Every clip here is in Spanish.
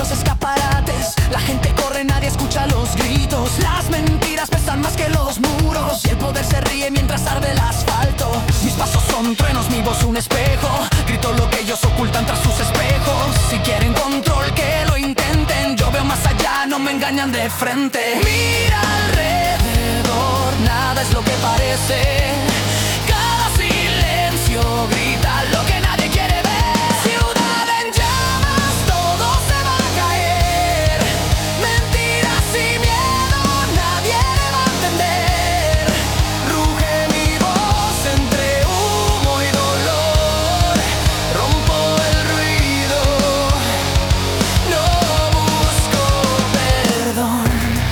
los escaparates. La gente corre, nadie escucha los gritos. Las mentiras pesan más que los muros, y el poder se ríe mientras arde el asfalto. Mis pasos son truenos, mi voz un espejo. Grito lo que ellos ocultan tras sus espejos. Si quieren control, que lo intenten. Yo veo más allá, no me engañan de frente. Mira alrededor, nada es lo que parece. Cada silencio grita lo que nadie quiere ver. Ciudad en llamas, todo se va a caer. Mentiras y miedo, nadie va a entender. Ruge mi voz entre humo y dolor. Rompo el ruido, no busco perdón.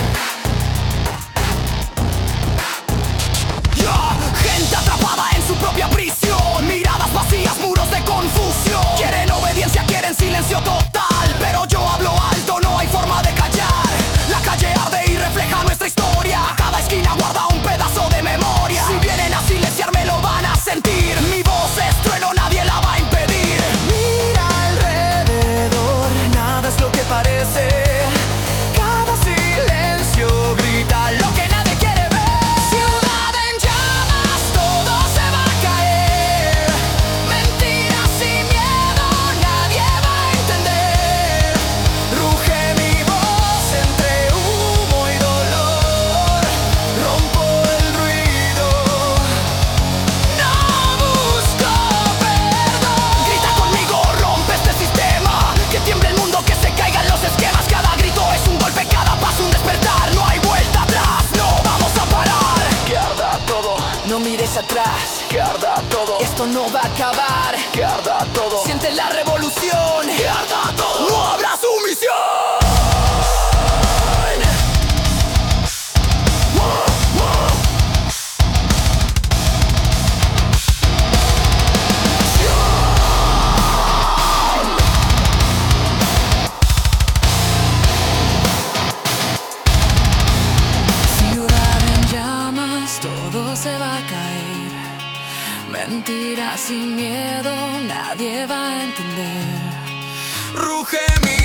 Gente atrapada en su propia prisión, miradas vacías, muros de confusión. Quieren obediencia, quieren silencio total, pero yo hablo alto, no hay forma de callar. La calle arde y refleja nuestra historia. Cada esquina guarda un pedazo de memoria. Si vienen a silenciarme lo van a sentir. Mi voz es trueno, nadie la va a impedir. Mira alrededor, nada es lo que parece. Cada silencio grita lo que nadie quiere ver. Ciudad en llamas, todo se va a caer. Mentiras y miedo, nadie va a entender. Ruge mi voz entre humo y dolor. Rompo el ruido, no busco perdón. Grita conmigo, rompe este sistema. Que tiemble el mundo, que se caigan los esquemas. Cada grito es un golpe, cada paso un despertar. No hay vuelta atrás, no vamos a parar. Que arda todo, no mires atrás. Que arda todo, esto no va a acabar. Que arda todo, siente la revolución. Que arda todo, no habrá sumisión. Ciudad en llamas, todo se va a caer. Mentiras y miedo, nadie va a entender. Ruge mi